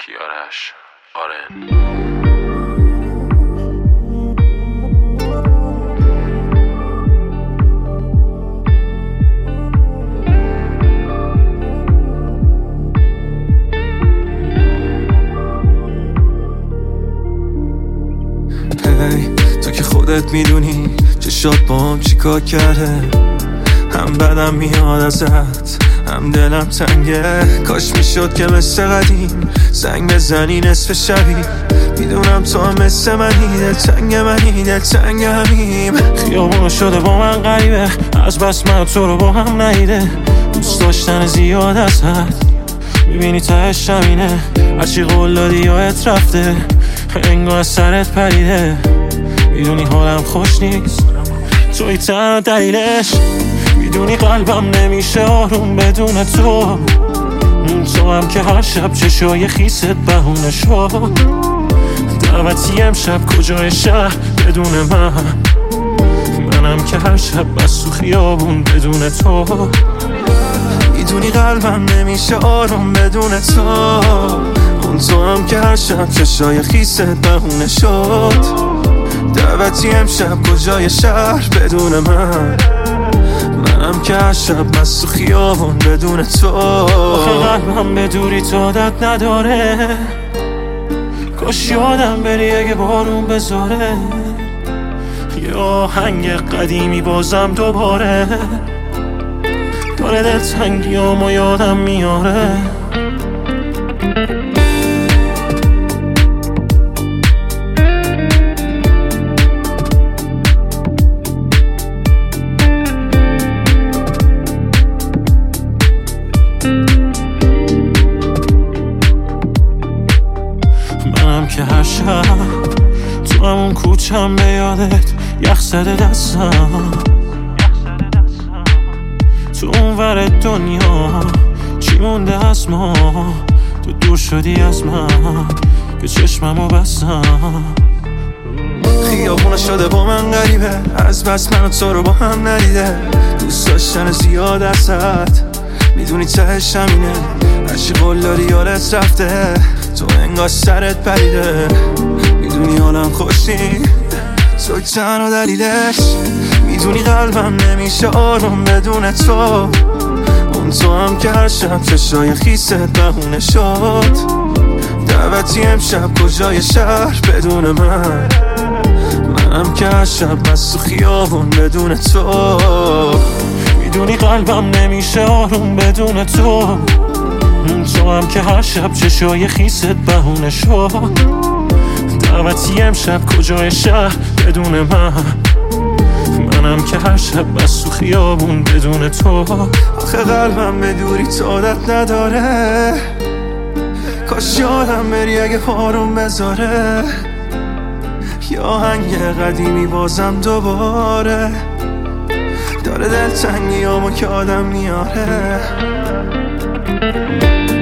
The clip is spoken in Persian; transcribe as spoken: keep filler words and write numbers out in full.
کیارش آرن. تو که خودت میدونی چشات با هم چیکار کرده، هم بدم میاد ازت هم دلم تنگه. کاش میشد که مثل قدیم زنگ بزنی نصف شبی. میدونم تو هم مثل منی، دل تنگ منی، دل تنگ همیم. خیابون شده با من غریبه، از بس من تو رو با هم ندیده. دوست داشتن زیاد ازت میبینی تهش همینه. هرچی قول دادی یادت رفته، انگار از سرت پریده. میدونی حالم خوش نیست، توی تنها دلیلش. میدونی قلبم نمیشه آروم بدون تو. تو هم که هر شب چشای خیست بهونه شد. دعوتی امشب کجای شهر بدون من. منم که هر شب بس تو خیابون بدون تو. میدونی قلبم نمیشه آروم بدون تو. اون تو هم که هر شب چشای خیست بهونه شد. دعوتی امشب کجای شهر بدون من. منم که هر شب مست تو خیابون بدون تو. آخه قلبم به دوری تو عادت نداره. کاش یادم بری اگه بارون بذاره. یه آهنگ قدیمی بازم دوباره داره دل تنگیامو یادم میاره. منم که هر شب تو همون کوچم به یادت یخ زده دستم. تو اون ور دنیا چی مونده از ما؟ تو دور شدی از من که چشممو بستم. خیابونه شده با من غریبه، از بس من و تو رو با هم ندیده. دوست داشتن زیاد ازت میدونی تهش همینه. هرچی قول داری یادت رفته، تو انگار سرت پریده. میدونی حالم خوش نیست، توی تنها دلیلش. میدونی قلبم نمیشه آروم بدون تو. اون تو هم که هر شب چشای خیست بهونه شد. دعوتی امشب کجای شهر بدون من. منم که هر شب مست تو خیابون بدون تو. میدونی قلبم نمیشه آروم بدون تو. تو هم که هر شب چشای خیست بهونه شد. دعوتی امشب کجای شهر بدون من. منم که هر شب بس تو خیابون بدون تو. آخه قلبم به دوری تو عادت نداره. کاش یادم بری اگه آروم بذاره. یا آهنگ قدیمی بازم دوباره داره دل تنگیامو که آدم میاره.